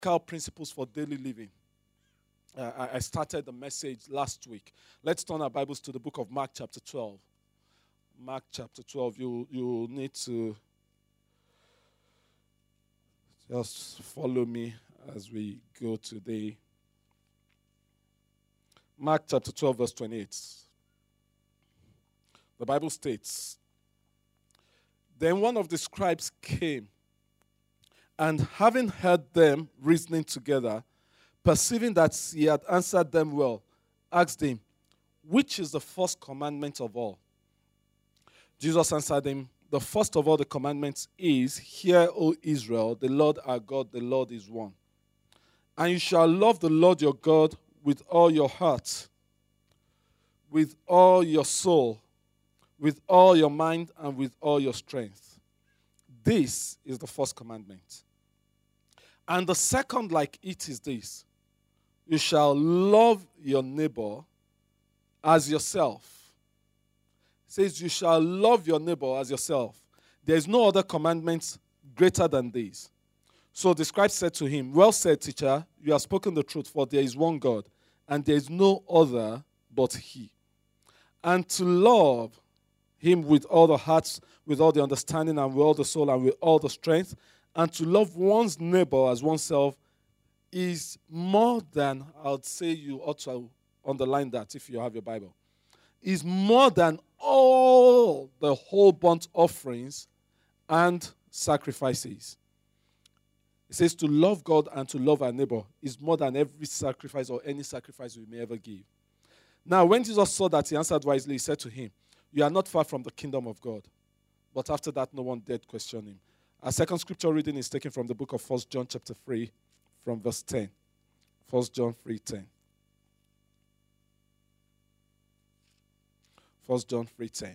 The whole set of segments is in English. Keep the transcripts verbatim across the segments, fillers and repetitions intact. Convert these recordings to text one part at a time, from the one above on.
biblical principles for daily living. Uh, I I started the message last week. Let's turn our Bibles to the book of Mark chapter twelve. Mark chapter twelve. You, you need to just follow me as we go today. Mark chapter twelve, verse twenty-eight. The Bible states, "Then one of the scribes came, and having heard them reasoning together, perceiving that he had answered them well, asked him, 'Which is the first commandment of all?' Jesus answered him, 'The first of all the commandments is, Hear, O Israel, the Lord our God, the Lord is one. And you shall love the Lord your God with all your heart, with all your soul, with all your mind, and with all your strength. This is the first commandment. And the second like it is this, you shall love your neighbor as yourself.'" It says, "You shall love your neighbor as yourself. There is no other commandment greater than this." So the scribe said to him, "Well said, teacher, you have spoken the truth, for there is one God, and there is no other but He. And to love Him with all the heart, with all the understanding, and with all the soul, and with all the strength, and to love one's neighbor as oneself is more than," I would say you ought to underline that if you have your Bible, "is more than all the whole burnt offerings and sacrifices." It says to love God and to love our neighbor is more than every sacrifice or any sacrifice we may ever give. Now, when Jesus saw that he answered wisely, he said to him, "You are not far from the kingdom of God." But after that, no one dared question him. Our second scripture reading is taken from the book of First John chapter three, from verse ten. First John three ten. First John three ten.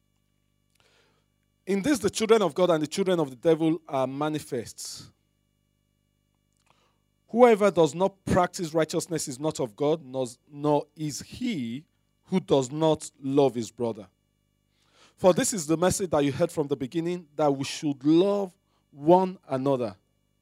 "In this the children of God and the children of the devil are manifest. Whoever does not practice righteousness is not of God, nor, nor is he who does not love his brother. For this is the message that you heard from the beginning, that we should love one another."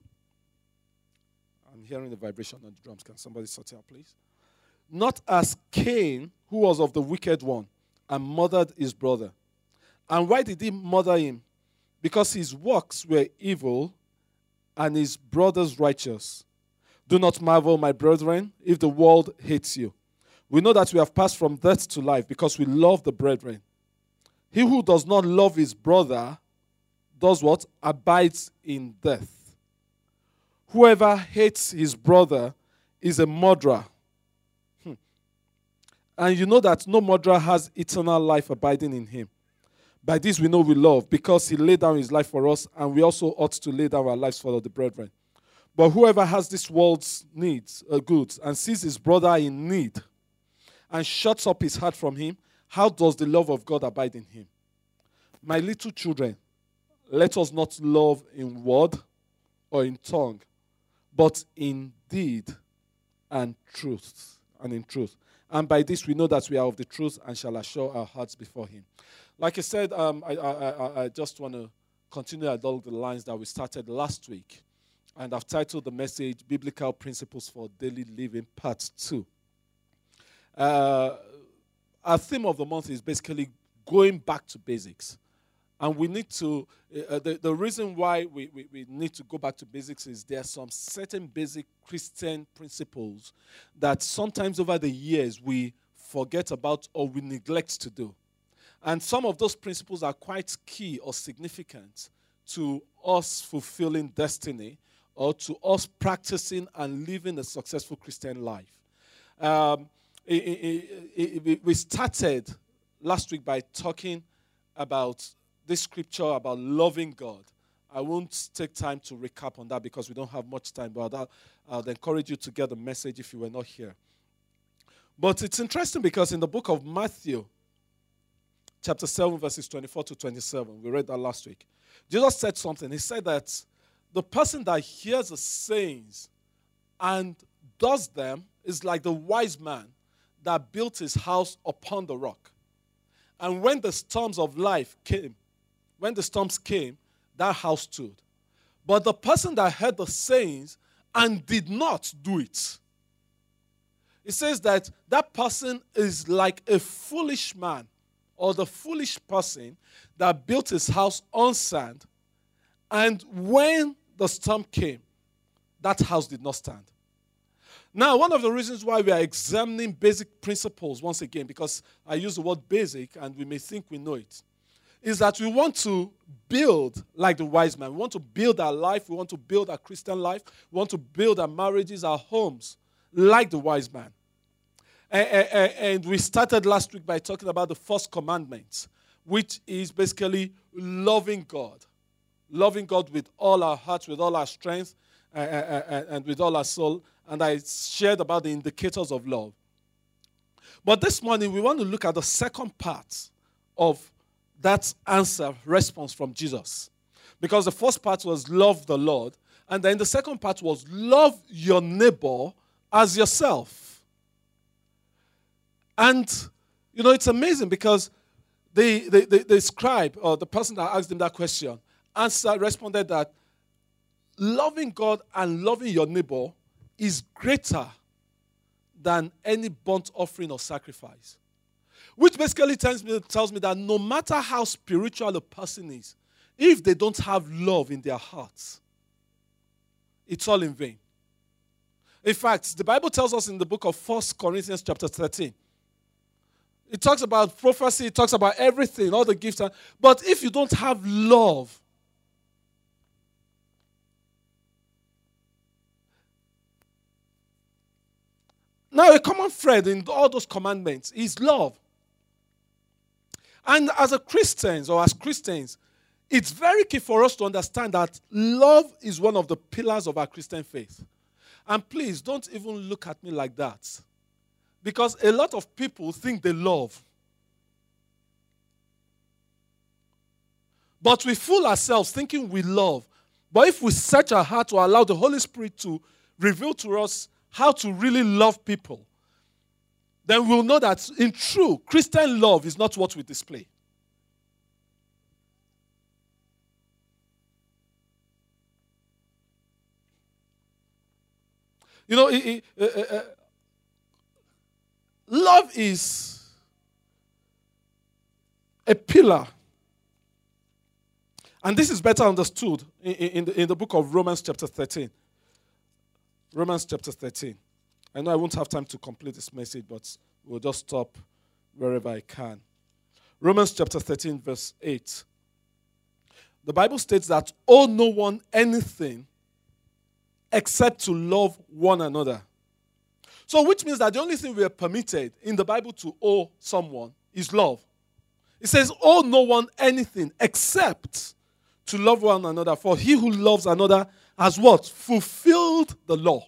I'm hearing the vibration on the drums. Can somebody sort it out, please? "Not as Cain, who was of the wicked one, and murdered his brother. And why did he murder him? Because his works were evil, and his brother's righteous. Do not marvel, my brethren, if the world hates you. We know that we have passed from death to life, because we love the brethren. He who does not love his brother does what? Abides in death. Whoever hates his brother is a murderer. Hmm. And you know that no murderer has eternal life abiding in him. By this we know we love, because he laid down his life for us, and we also ought to lay down our lives for the brethren. But whoever has this world's needs, uh, goods, and sees his brother in need, and shuts up his heart from him, how does the love of God abide in him? My little children, let us not love in word or in tongue, but in deed and truth, and in truth. And by this we know that we are of the truth, and shall assure our hearts before him." Like I said, um, I, I, I, I just want to continue along the lines that we started last week. And I've titled the message, Biblical Principles for Daily Living, Part two. Uh, our theme of the month is basically going back to basics. And we need to, uh, the, the reason why we, we, we need to go back to basics is there are some certain basic Christian principles that sometimes over the years we forget about or we neglect to do. And some of those principles are quite key or significant to us fulfilling destiny or to us practicing and living a successful Christian life. Um, it, it, it, it, we started last week by talking about this scripture about loving God. I won't take time to recap on that because we don't have much time, but I'll, I'll encourage you to get the message if you were not here. But it's interesting because in the book of Matthew, chapter seven, verses twenty-four to twenty-seven, we read that last week, Jesus said something. He said that the person that hears the sayings and does them is like the wise man that built his house upon the rock. And when the storms of life came, when the storms came, that house stood. But the person that heard the sayings and did not do it. It says that that person is like a foolish man, or the foolish person that built his house on sand, and when the storm came, that house did not stand. Now, one of the reasons why we are examining basic principles once again, because I use the word basic and we may think we know it, is that we want to build like the wise man. We want to build our life. We want to build our Christian life. We want to build our marriages, our homes, like the wise man. And we started last week by talking about the first commandment, which is basically loving God. Loving God with all our hearts, with all our strength, and with all our soul. And I shared about the indicators of love. But this morning, we want to look at the second part of that answer, response from Jesus. Because the first part was love the Lord. And then the second part was love your neighbor as yourself. And, you know, it's amazing because the, the, the, the scribe, or the person that asked him that question, answered, responded that loving God and loving your neighbor is greater than any burnt offering or sacrifice. Which basically tells me, tells me that no matter how spiritual a person is, if they don't have love in their hearts, it's all in vain. In fact, the Bible tells us in the book of First Corinthians chapter thirteen, it talks about prophecy, it talks about everything, all the gifts. But if you don't have love, now, a common thread in all those commandments is love. And as a Christians, or as Christians, it's very key for us to understand that love is one of the pillars of our Christian faith. And please, don't even look at me like that. Because a lot of people think they love. But we fool ourselves thinking we love. But if we search our heart to allow the Holy Spirit to reveal to us how to really love people, then we'll know that in true Christian love is not what we display. You know, it, it, uh, uh, love is a pillar. And this is better understood in, in, the, in the book of Romans chapter thirteen. Romans chapter thirteen. I know I won't have time to complete this message, but we'll just stop wherever I can. Romans chapter thirteen, verse eight. The Bible states that owe no one anything except to love one another. So which means that the only thing we are permitted in the Bible to owe someone is love. It says, owe no one anything except to love one another. For he who loves another has what? Fulfilled the law.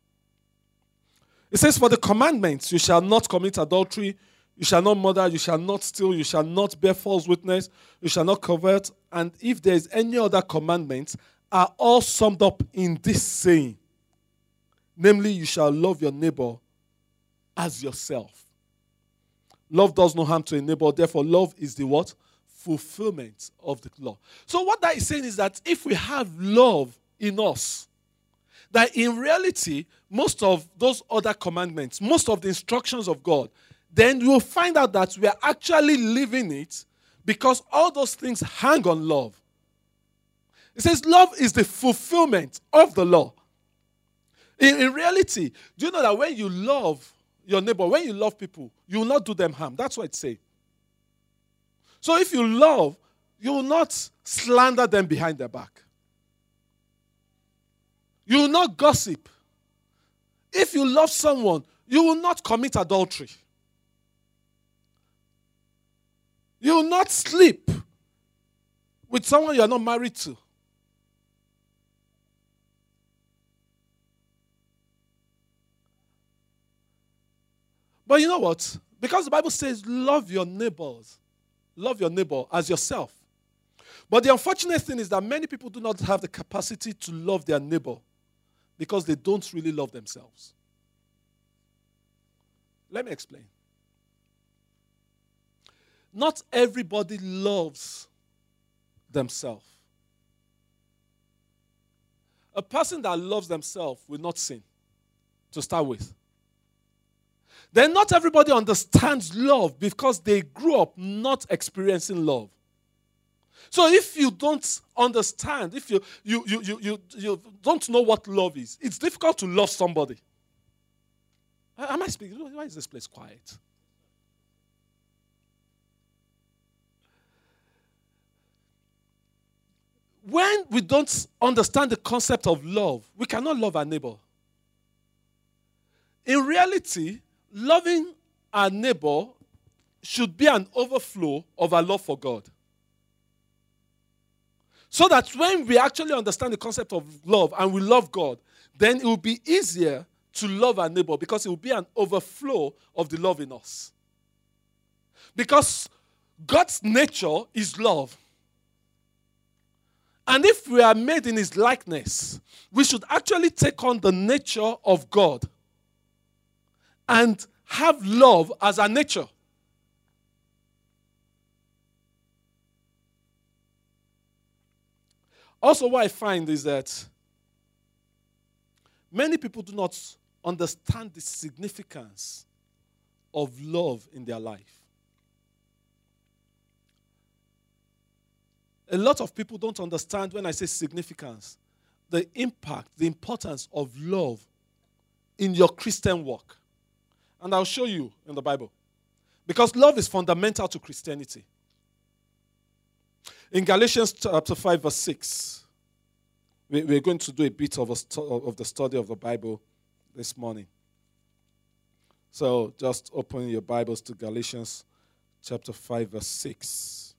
It says, for the commandments, you shall not commit adultery, you shall not murder, you shall not steal, you shall not bear false witness, you shall not covet, and if there is any other commandments, are all summed up in this saying, namely, you shall love your neighbor as yourself. Love does no harm to a neighbor, therefore love is the what? Fulfillment of the law. So what that is saying is that if we have love in us, that in reality, most of those other commandments, most of the instructions of God, then you will find out that we are actually living it because all those things hang on love. It says love is the fulfillment of the law. In, in reality, do you know that when you love your neighbor, when you love people, you will not do them harm. That's what it says. So if you love, you will not slander them behind their back. You will not gossip. If you love someone, you will not commit adultery. You will not sleep with someone you are not married to. But you know what? Because the Bible says, love your neighbors. Love your neighbor as yourself. But the unfortunate thing is that many people do not have the capacity to love their neighbor because they don't really love themselves. Let me explain. Not everybody loves themselves. a person that loves themselves will not sin, to start with. Then not everybody understands love because they grew up not experiencing love. So if you don't understand, if you, you, you, you, you, you don't know what love is, it's difficult to love somebody. Am I speaking? Why is this place quiet? When we don't understand the concept of love, we cannot love our neighbor. In reality, loving our neighbor should be an overflow of our love for God. So that when we actually understand the concept of love and we love God, then it will be easier to love our neighbor because it will be an overflow of the love in us. Because God's nature is love. And if we are made in his likeness, we should actually take on the nature of God and have love as our nature. Also, what I find is that many people do not understand the significance of love in their life. A lot of people don't understand when I say significance, the impact, the importance of love in your Christian walk. And I'll show you in the Bible. Because love is fundamental to Christianity. In Galatians chapter five, verse six, we're going to do a bit of, a stu- of the study of the Bible this morning. So just open your Bibles to Galatians chapter five, verse six.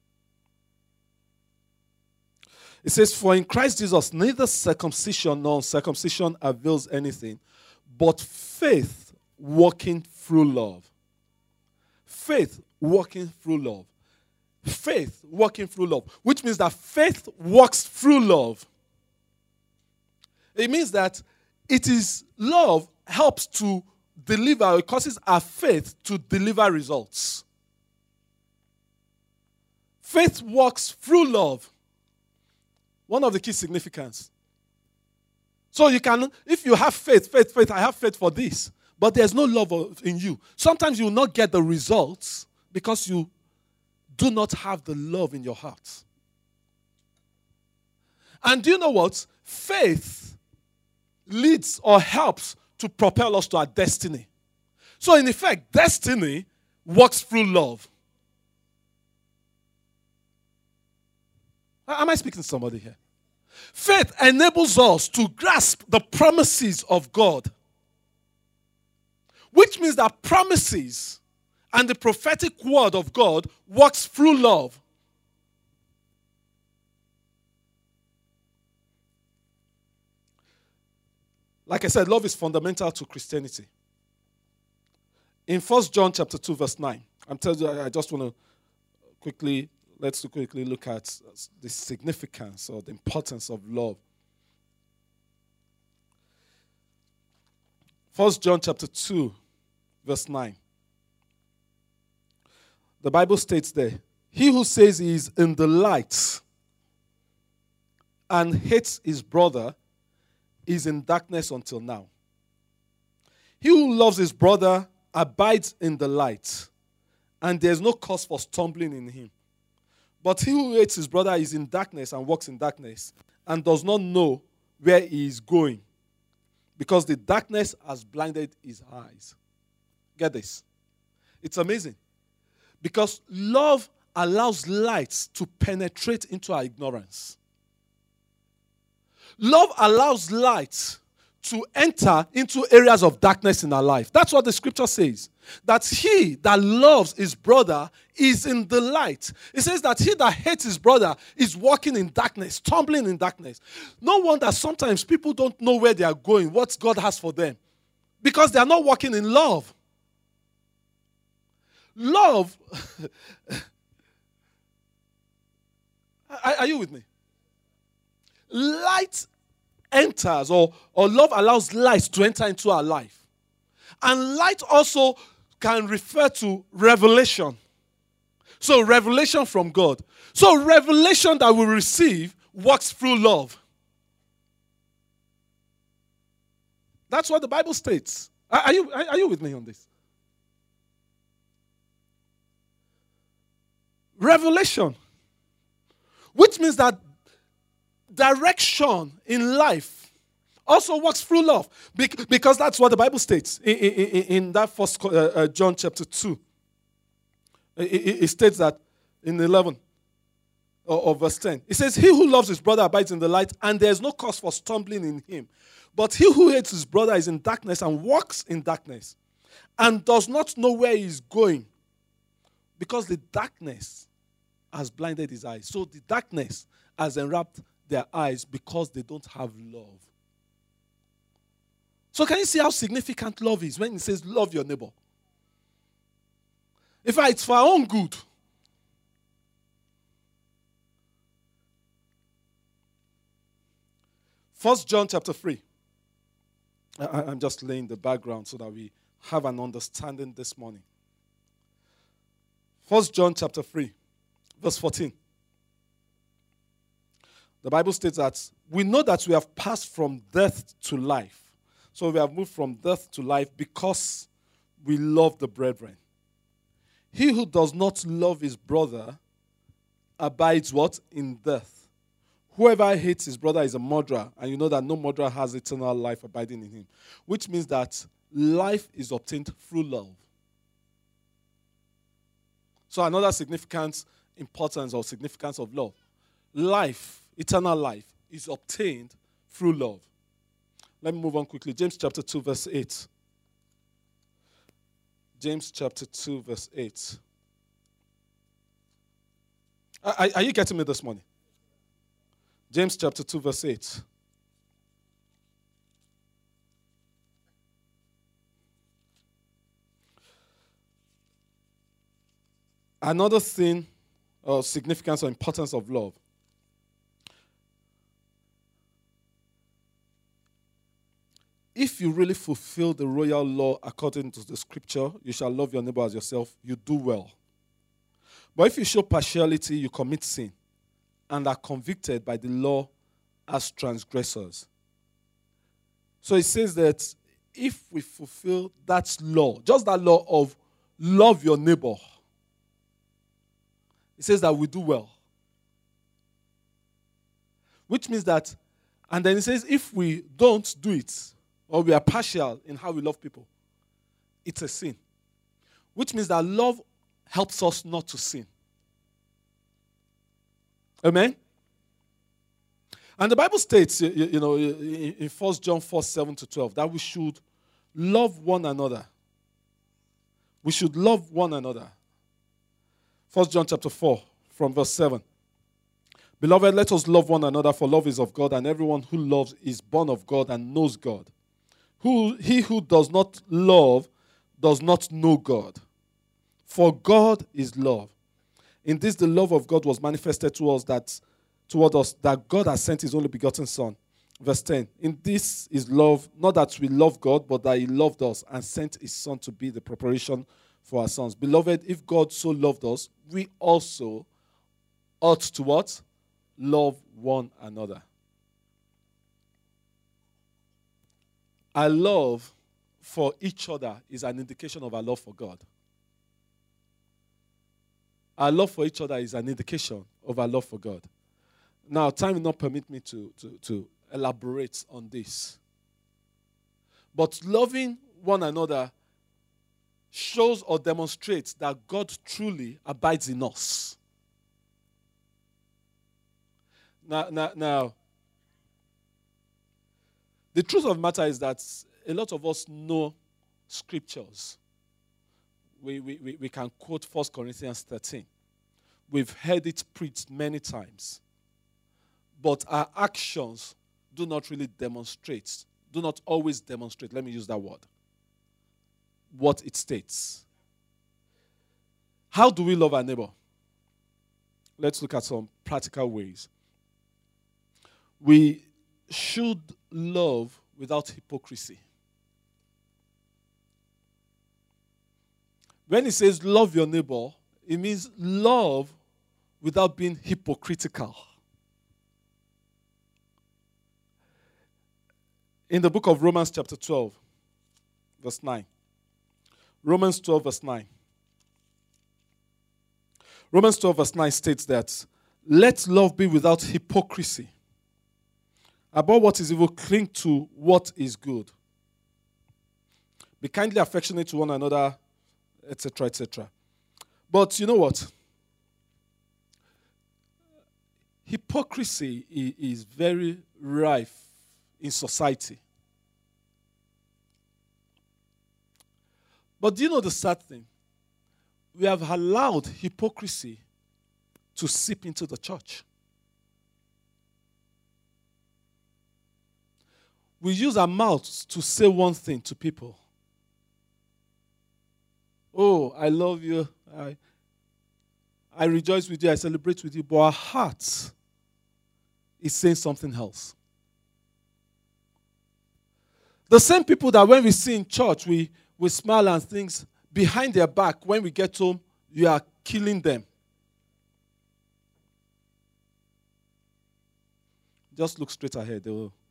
It says, "For in Christ Jesus neither circumcision nor uncircumcision avails anything, but faith working through love." Faith working through love. Faith working through love. Which means that faith works through love. It means that it is love helps to deliver, it causes our faith to deliver results. Faith works through love. One of the key significance. So you can, if you have faith, faith, faith, I have faith for this, but there's no love in you. Sometimes you will not get the results because you do not have the love in your heart. And do you know what? Faith leads or helps to propel us to our destiny. So in effect, destiny works through love. Am I speaking to somebody here? Faith enables us to grasp the promises of God. Which means that promises and the prophetic word of God works through love. Like I said, love is fundamental to Christianity. In First John chapter two, verse nine, I'm telling you, I just want to quickly, let's quickly look at the significance or the importance of love. First John chapter two, verse nine. The Bible states there, "He who says he is in the light and hates his brother is in darkness until now. He who loves his brother abides in the light, and there is no cause for stumbling in him. But he who hates his brother is in darkness and walks in darkness, and does not know where he is going, because the darkness has blinded his eyes." Get this. It's amazing. Because love allows light to penetrate into our ignorance. Love allows light to enter into areas of darkness in our life. That's what the scripture says. That he that loves his brother is in the light. It says that he that hates his brother is walking in darkness, stumbling in darkness. No wonder sometimes people don't know where they are going, what God has for them. Because they are not walking in love. Love, are, are you with me? Light enters, or, or love allows light to enter into our life. And light also can refer to revelation. So revelation from God. So revelation that we receive works through love. That's what the Bible states. Are, are you, are you with me on this? Revelation. Which means that direction in life also works through love. Because that's what the Bible states in, in, in that first uh, John chapter two. It, it, it states that in eleven or, or verse ten. It says, he who loves his brother abides in the light, and there is no cause for stumbling in him. But he who hates his brother is in darkness and walks in darkness and does not know where he is going, because the darkness has blinded his eyes. So the darkness has enwrapped their eyes because they don't have love. So can you see how significant love is when it says love your neighbor? In fact, it's for our own good. First John chapter three. I, I'm just laying the background so that we have an understanding this morning. First John chapter three, verse fourteen. The Bible states that we know that we have passed from death to life. So we have moved from death to life because we love the brethren. He who does not love his brother abides what? In death. Whoever hates his brother is a murderer, and you know that no murderer has eternal life abiding in him. Which means that life is obtained through love. So another significant importance or significance of love. Life, eternal life, is obtained through love. Let me move on quickly. James chapter two, verse eight. James chapter two, verse eight. Are, are you getting me this morning? James chapter two, verse eight. Another thing, or significance or importance of love. If you really fulfill the royal law according to the scripture, you shall love your neighbor as yourself, you do well. But if you show partiality, you commit sin and are convicted by the law as transgressors. So it says that if we fulfill that law, just that law of love your neighbor, it says that we do well. Which means that, and then it says if we don't do it, or we are partial in how we love people, it's a sin. Which means that love helps us not to sin. Amen? And the Bible states, you, you know, in First John four, seven to twelve, that we should love one another. We should love one another. First John chapter four, from verse seven. Beloved, let us love one another, for love is of God, and everyone who loves is born of God and knows God. Who, he who does not love does not know God, for God is love. In this the love of God was manifested to us that toward us that God has sent his only begotten Son. Verse ten. In this is love, not that we love God, but that he loved us and sent his Son to be the preparation for our sons. Beloved, if God so loved us, we also ought to what? Love one another. Our love for each other is an indication of our love for God. Our love for each other is an indication of our love for God. Now, time will not permit me to, to, to elaborate on this. But loving one another shows or demonstrates that God truly abides in us. Now, now, now, the truth of the matter is that a lot of us know scriptures. We, we, we, we can quote First Corinthians thirteen. We've heard it preached many times. But our actions do not really demonstrate, do not always demonstrate, let me use that word, what it states. How do we love our neighbor? Let's look at some practical ways. We should love without hypocrisy. When it says love your neighbor, it means love without being hypocritical. In the book of Romans chapter twelve, verse nine. Romans twelve, verse nine. Romans twelve, verse nine states that, let love be without hypocrisy. Above what is evil, cling to what is good. Be kindly affectionate to one another, et cetera, et cetera. But you know what? Hypocrisy is very rife in society. But do you know the sad thing? We have allowed hypocrisy to seep into the church. We use our mouths to say one thing to people. Oh, I love you. I, I rejoice with you. I celebrate with you. But our heart is saying something else. The same people that when we see in church, we, we smile and things, behind their back, when we get home, you are killing them. Just look straight ahead. They will.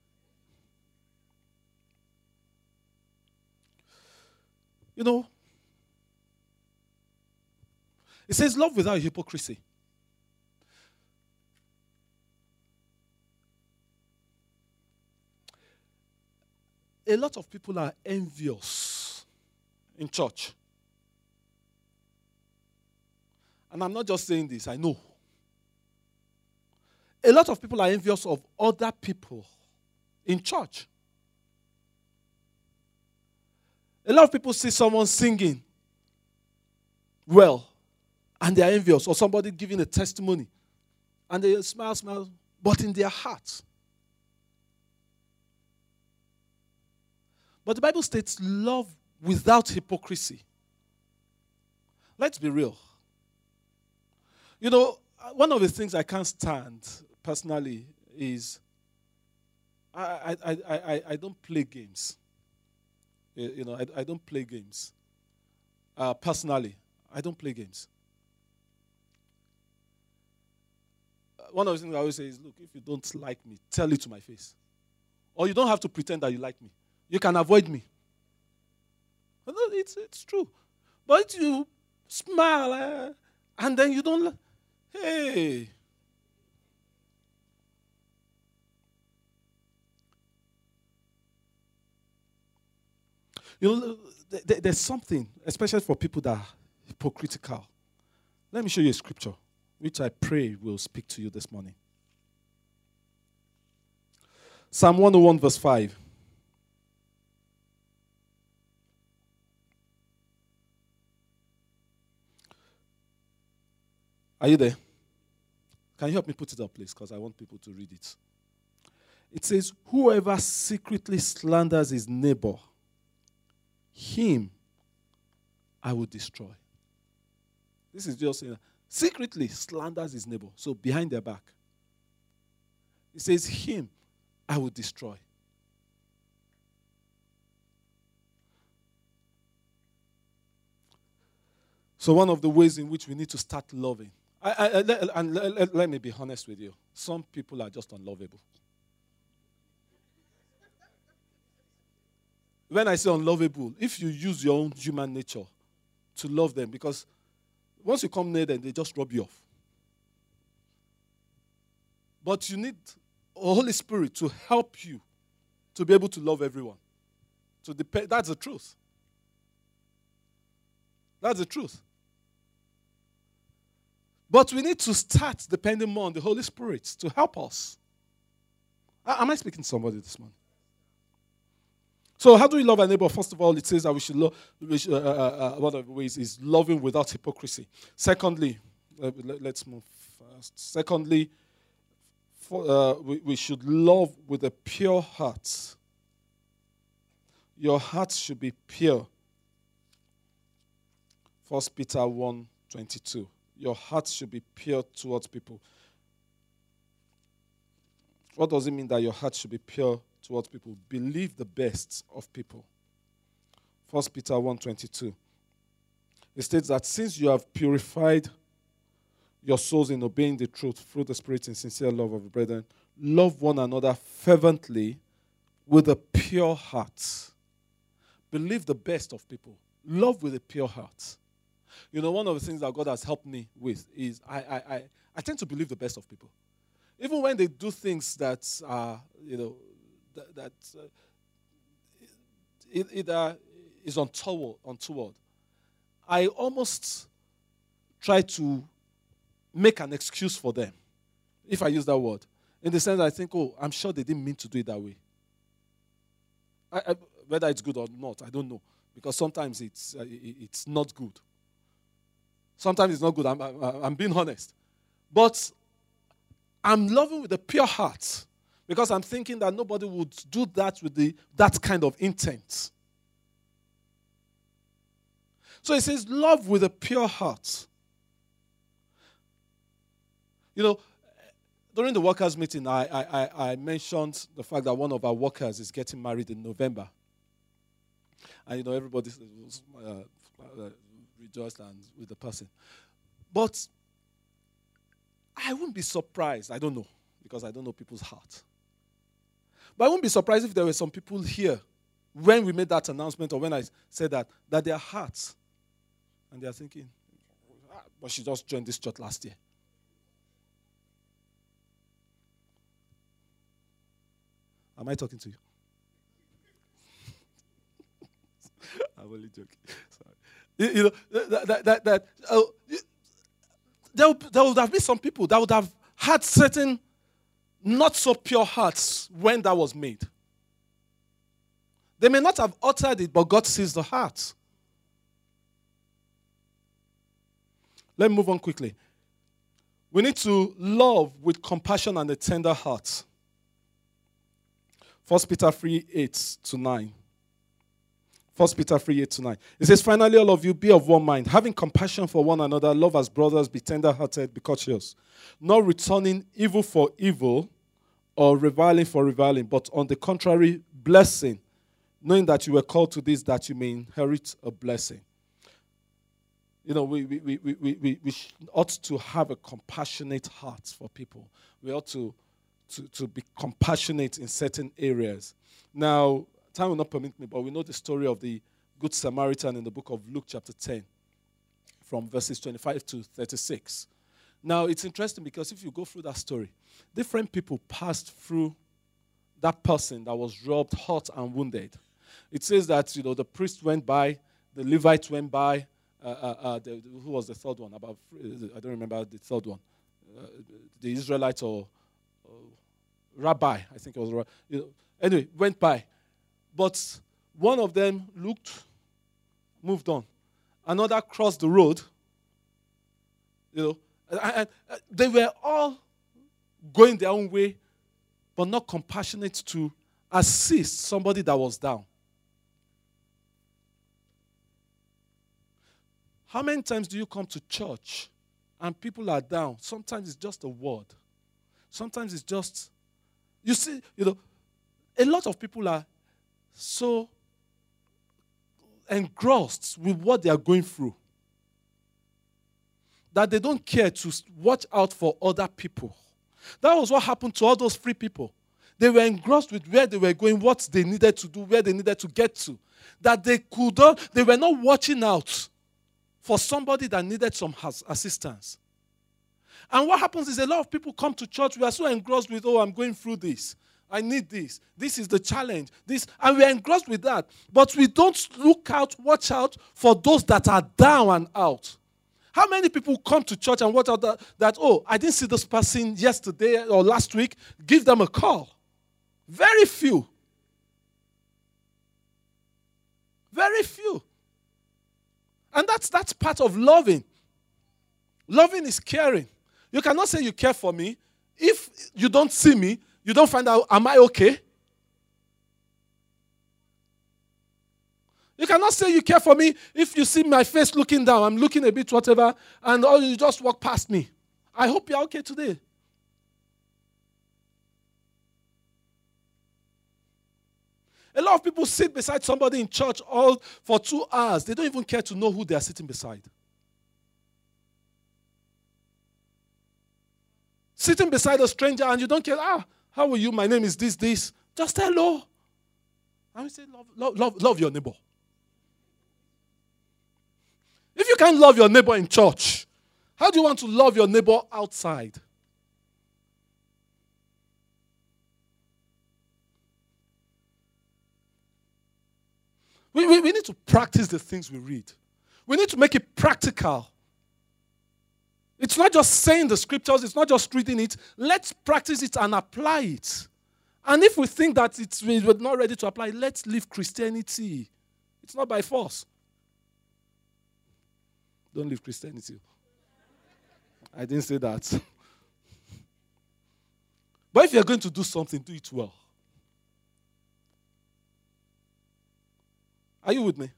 You know, it says love without hypocrisy. A lot of people are envious in church. And I'm not just saying this, I know. A lot of people are envious of other people in church. A lot of people see someone singing well, and they are envious, or somebody giving a testimony, and they smile, smile, but in their heart. But the Bible states love without hypocrisy. Let's be real. You know, one of the things I can't stand personally is I, I, I, I, I don't play games. You know, I, I don't play games. Uh, personally, I don't play games. One of the things I always say is, look, if you don't like me, tell it to my face. Or you don't have to pretend that you like me. You can avoid me. It's, it's true. But you smile uh, and then you don't, hey. You know, there's something, especially for people that are hypocritical. Let me show you a scripture, which I pray will speak to you this morning. Psalm one oh one, verse five. Are you there? Can you help me put it up, please? Because I want people to read it. It says, whoever secretly slanders his neighbor, him I will destroy. This is just saying, secretly slanders his neighbor. So behind their back. It says, him I will destroy. So one of the ways in which we need to start loving, I, I, I, let, and let, let, let me be honest with you, some people are just unlovable. When I say unlovable, if you use your own human nature to love them, because once you come near them, they just rub you off. But you need a Holy Spirit to help you to be able to love everyone. To dep- that's the truth. That's the truth. But we need to start depending more on the Holy Spirit to help us. Am I speaking to somebody this morning? So how do we love our neighbor? First of all, it says that we should love, we should, uh, uh, uh, one of the ways is loving without hypocrisy. Secondly, uh, let's move fast. Secondly, for, uh, we, we should love with a pure heart. Your heart should be pure. First Peter one twenty-two. Your heart should be pure towards people. What does it mean that your heart should be pure towards people? Believe the best of people. First Peter one twenty-two. It states that since you have purified your souls in obeying the truth through the Spirit in sincere love of the brethren, love one another fervently with a pure heart. Believe the best of people. Love with a pure heart. You know, one of the things that God has helped me with is I, I, I, I tend to believe the best of people. Even when they do things that are, you know, that, that uh, it, either is untoward, untoward, I almost try to make an excuse for them, if I use that word. In the sense that I think, oh, I'm sure they didn't mean to do it that way. I, I, whether it's good or not, I don't know. Because sometimes it's, uh, it, it's not good. Sometimes it's not good. I'm, I'm, I'm being honest. But I'm loving with a pure heart. Because I'm thinking that nobody would do that with the, that kind of intent. So it says, love with a pure heart. You know, during the workers' meeting, I, I, I mentioned the fact that one of our workers is getting married in November. And, you know, everybody was uh, uh, rejoiced and with the person. But I wouldn't be surprised. I don't know, because I don't know people's heart. But I wouldn't be surprised if there were some people here when we made that announcement or when I said that, that their hearts, and they are thinking, ah, but she just joined this church last year. Am I talking to you? I'm only joking. Sorry. You, you know, that, that, that, that uh, there, there would have been some people that would have had certain not so pure hearts when that was made. They may not have uttered it, but God sees the heart. Let me move on quickly. We need to love with compassion and a tender heart. First Peter three, eight to nine. First Peter three, eight to nine. It says, finally, all of you, be of one mind, having compassion for one another, love as brothers, be tender-hearted, be courteous, not returning evil for evil or reviling for reviling, but on the contrary, blessing, knowing that you were called to this, that you may inherit a blessing. You know, we, we, we, we, we, we ought to have a compassionate heart for people. We ought to To, to be compassionate in certain areas. Now, time will not permit me, but we know the story of the Good Samaritan in the book of Luke chapter ten, from verses twenty-five to thirty-six. Now, it's interesting because if you go through that story, different people passed through that person that was robbed, hurt, and wounded. It says that, you know, the priest went by, the Levite went by, uh, uh, uh, the, who was the third one? About I don't remember the third one. Uh, the Israelites or Rabbi, I think it was, you know, anyway, went by. But one of them looked, moved on. Another crossed the road, you know, and, and they were all going their own way, but not compassionate to assist somebody that was down. How many times do you come to church and people are down? Sometimes it's just a word. Sometimes it's just, you see, you know, a lot of people are so engrossed with what they are going through that they don't care to watch out for other people. That was what happened to all those three people. They were engrossed with where they were going, what they needed to do, where they needed to get to. That they could not, they were not watching out for somebody that needed some assistance. And what happens is a lot of people come to church, we are so engrossed with, oh, I'm going through this. I need this. This is the challenge. This, and we are engrossed with that. But we don't look out, watch out for those that are down and out. How many people come to church and watch out that, that, oh, I didn't see this person yesterday or last week. Give them a call. Very few. Very few. And that's, that's part of loving. Loving is caring. You cannot say you care for me if you don't see me, you don't find out, am I okay? You cannot say you care for me if you see my face looking down, I'm looking a bit whatever, and oh, you just walk past me. I hope you're okay today. A lot of people sit beside somebody in church all for two hours. They don't even care to know who they are sitting beside. Sitting beside a stranger and you don't care, ah, how are you? My name is this, this. Just hello. And we say, love, love, love, love your neighbor. If you can't love your neighbor in church, how do you want to love your neighbor outside? We, we, we need to practice the things we read. We need to make it practical. It's not just saying the scriptures, it's not just reading it. Let's practice it and apply it. And if we think that it's, we're not ready to apply, let's leave Christianity. It's not by force. Don't leave Christianity. I didn't say that. But if you're going to do something, do it well. Are you with me?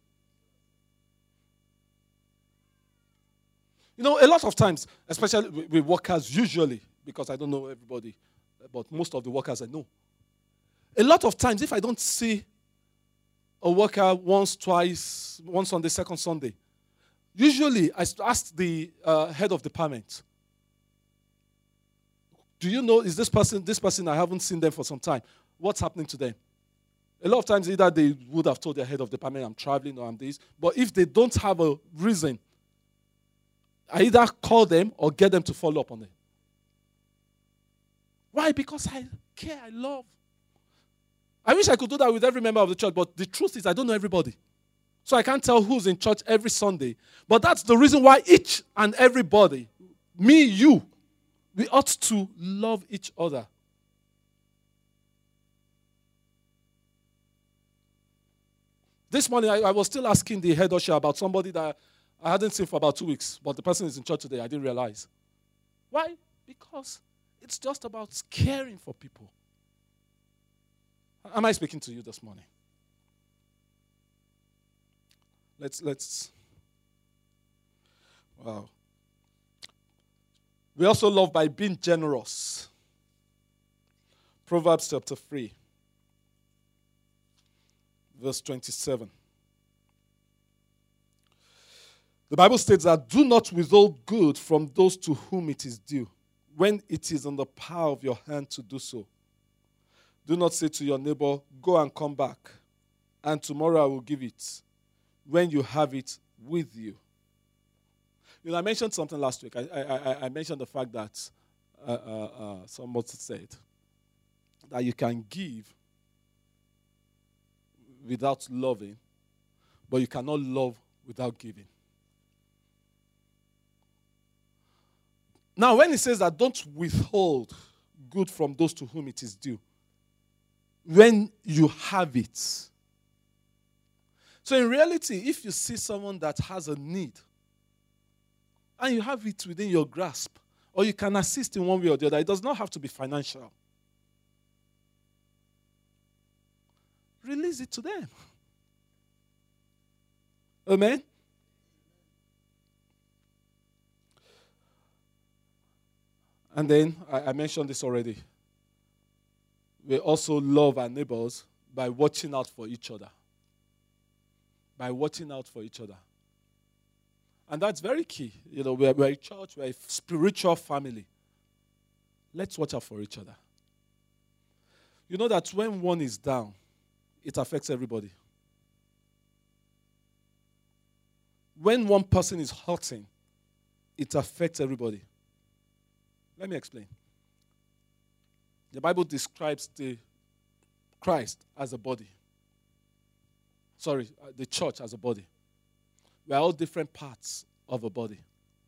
You know, a lot of times, especially with workers, usually, because I don't know everybody, but most of the workers I know, a lot of times, if I don't see a worker once, twice, one Sunday, second Sunday, usually I ask the uh, head of department, do you know, is this person, this person, I haven't seen them for some time, what's happening to them? A lot of times, either they would have told their head of department, I'm traveling or I'm this. But if they don't have a reason, I either call them or get them to follow up on it. Why? Because I care, I love. I wish I could do that with every member of the church, but the truth is I don't know everybody. So I can't tell who's in church every Sunday. But that's the reason why each and everybody, me, you, we ought to love each other. This morning, I, I was still asking the head usher about somebody that I hadn't seen for about two weeks, but the person is in church today. I didn't realize. Why? Because it's just about caring for people. Am I speaking to you this morning? Let's, let's. Wow. We also love by being generous. Proverbs chapter three. Verse twenty-seven. The Bible states that do not withhold good from those to whom it is due, when it is in the power of your hand to do so. Do not say to your neighbor, go and come back, and tomorrow I will give it, when you have it with you. You know, I mentioned something last week. I, I, I mentioned the fact that uh, uh, uh, someone said that you can give without loving, but you cannot love without giving. Now, when he says that don't withhold good from those to whom it is due, when you have it. So in reality, if you see someone that has a need, and you have it within your grasp, or you can assist in one way or the other, it does not have to be financial. Release it to them. Amen? And then, I, I mentioned this already. We also love our neighbors by watching out for each other. By watching out for each other. And that's very key. You know, we're, we're a church, we're a spiritual family. Let's watch out for each other. You know that when one is down, it affects everybody. When one person is hurting, it affects everybody. Let me explain. The Bible describes the Christ as a body. Sorry, the church as a body. We are all different parts of a body.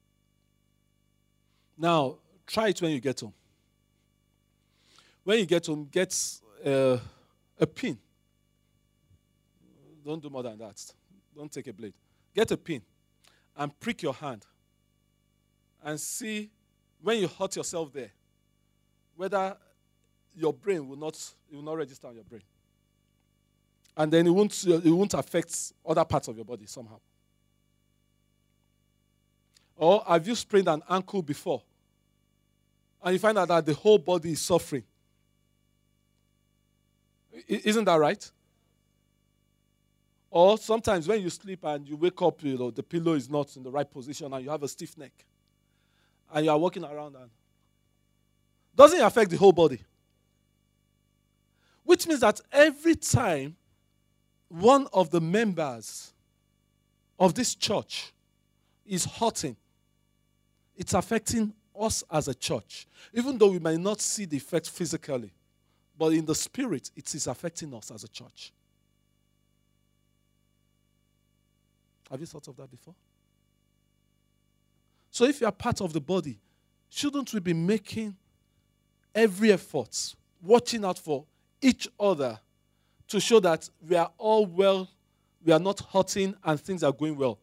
Now, try it when you get home. When you get home, get uh, a pin. Don't do more than that. Don't take a blade. Get a pin and prick your hand and see when you hurt yourself there, whether your brain will not, it will not register on your brain. And then it won't, it won't affect other parts of your body somehow. Or have you sprained an ankle before? And you find out that the whole body is suffering. Isn't that right? Or sometimes when you sleep and you wake up, you know, the pillow is not in the right position and you have a stiff neck. And you are walking around and doesn't it affect the whole body? Which means that every time one of the members of this church is hurting, it's affecting us as a church. Even though we might not see the effect physically, but in the spirit, it is affecting us as a church. Have you thought of that before? So if you are part of the body, shouldn't we be making every effort, watching out for each other to show that we are all well, we are not hurting, and things are going well?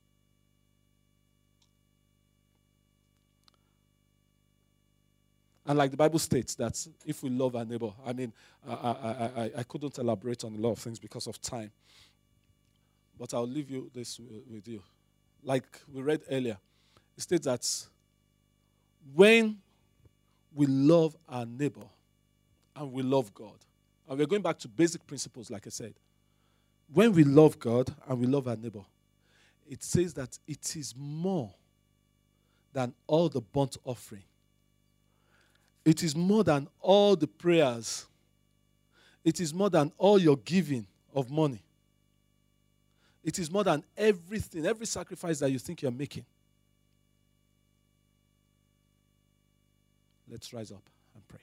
And like the Bible states, that if we love our neighbor, I mean, I, I, I, I couldn't elaborate on a lot of things because of time. But I'll leave you this with you. Like we read earlier, it states that when we love our neighbor and we love God, and we're going back to basic principles, like I said, when we love God and we love our neighbor, it says that it is more than all the burnt offering. It is more than all the prayers. It is more than all your giving of money. It is more than everything, every sacrifice that you think you're making. Let's rise up and pray.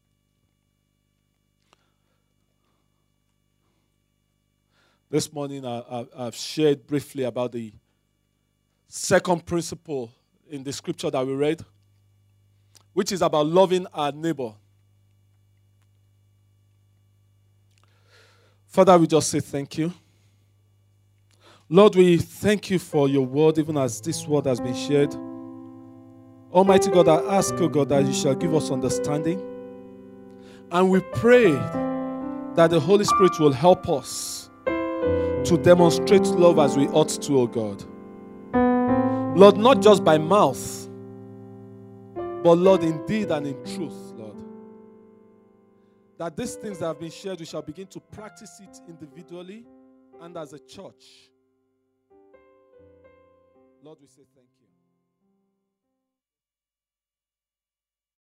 This morning I, I, I've shared briefly about the second principle in the scripture that we read, which is about loving our neighbor. Father, we just say thank you. Lord, we thank you for your word, even as this word has been shared. Almighty God, I ask, oh God, that you shall give us understanding. And we pray that the Holy Spirit will help us to demonstrate love as we ought to, oh God. Lord, not just by mouth, but Lord, in deed and in truth, Lord. That these things that have been shared, we shall begin to practice it individually and as a church. Lord, we say thank you.